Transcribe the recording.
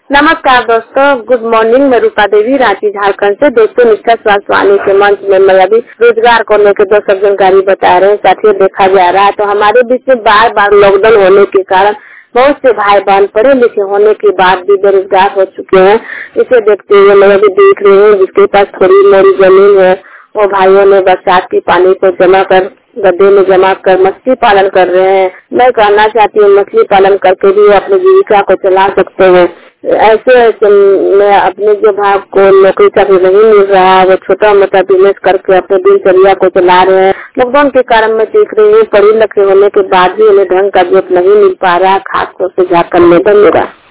नमस्कार दोस्तों, good morning. मैं रूपा देवी, रांची झारखंड से। दोस्तों, निष्ठा स्वास्थ्य वाणी के मंच में मैं अभी रोजगार को लेकर 2 सब जानकारी बता रहे हैं। साथियों, देखा जा रहा है तो हमारे बीच में बार बार लॉकडाउन होने के कारण बहुत से भाई बहन पढ़े लिखे होने के बाद भी बेरोजगार हो चुके हैं। इसे देखते हुए मैं अभी देख रही हूँ जिसके पास थोड़ी मोड़ी जमीन है वो भाइयों ने बरसात के पानी को जमा कर गड्ढे में जमा कर मछली पालन कर रहे हैं। मैं कहना चाहती हूँ मछली पालन करके भी अपनी जीविका को चला सकते हैं। ऐसे में अपने जो भाग को नौकरी चाकरी नहीं मिल रहा है वो छोटा मोटा बिजनेस करके अपने दिनचर्या को चला रहे हैं। लॉकडाउन के कारण मैं देख रही हूँ पढ़े लिखे होने के बाद भी उन्हें ढंग का जॉब नहीं मिल पा रहा। खास तौर से झारखंड में। धन्यवाद।